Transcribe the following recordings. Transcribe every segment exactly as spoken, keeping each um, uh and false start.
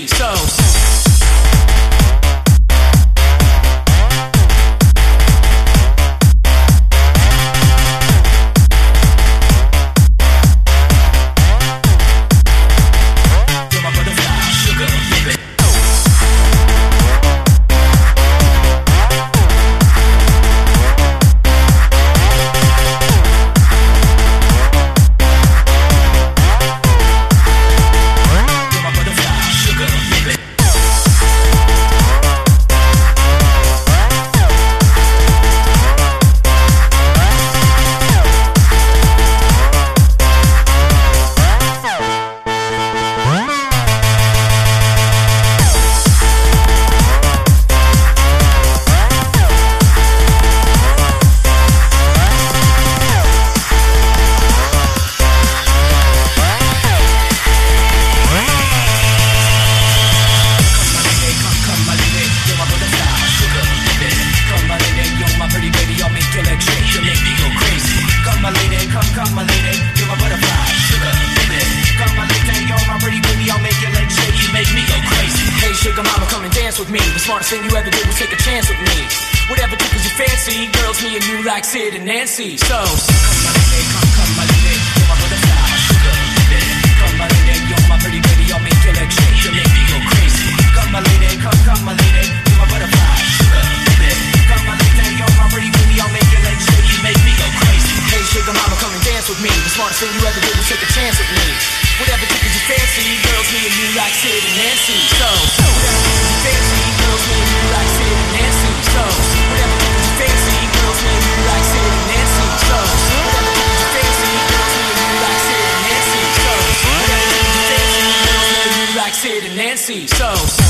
Nancy. So. With me, the smartest thing you ever did was take a chance with me. Whatever tickles your fancy, girls, me and you like Sid and Nancy. So come my lady, come, come my lady, you're my butterfly, sugar, baby. Come my lady, you're my pretty baby, I'll make your legs shake, you make me go crazy. Come my lady, come, come my lady, you're my butterfly, sugar, baby. Come my lady, you're my pretty baby, I'll make your legs shake, you make me go crazy. Hey sugar mama, come and dance with me. The smartest thing you ever did was take a chance with me. Whatever tickles your fancy, girls, me and you like Sid and Nancy. So whatever tickles your fancy, girls, me and you like Sid and Nancy. So whatever tickles your fancy, girls, me and you like Sid and Nancy. So whatever tickles your fancy, girls, me and you like Sid and Nancy. So whatever tickles your fancy, girls, me and you like Sid and Nancy. So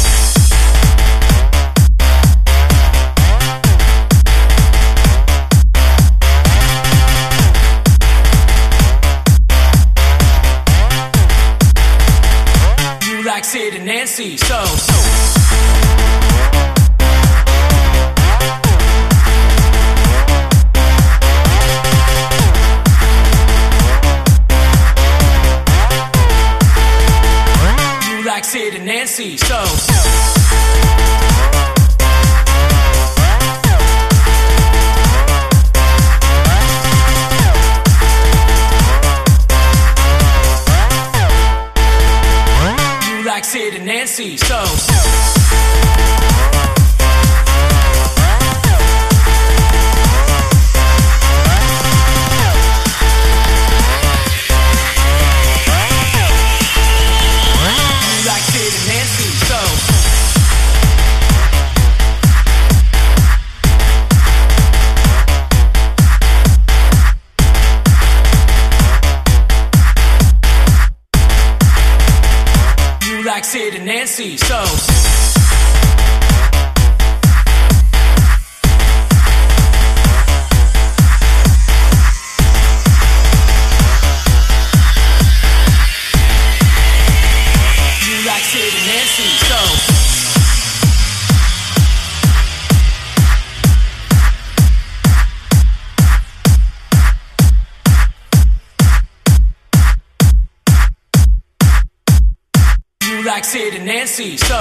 like Sid and Nancy, so, so. You like Sid and Nancy, so, so. Like Sid and Nancy, so, so. You like Sid and Nancy, so. Like Sid and Nancy, so. You like Sid and Nancy, so. Like Sid and Nancy, so.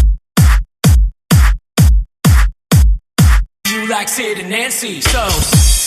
You like Sid and Nancy, so.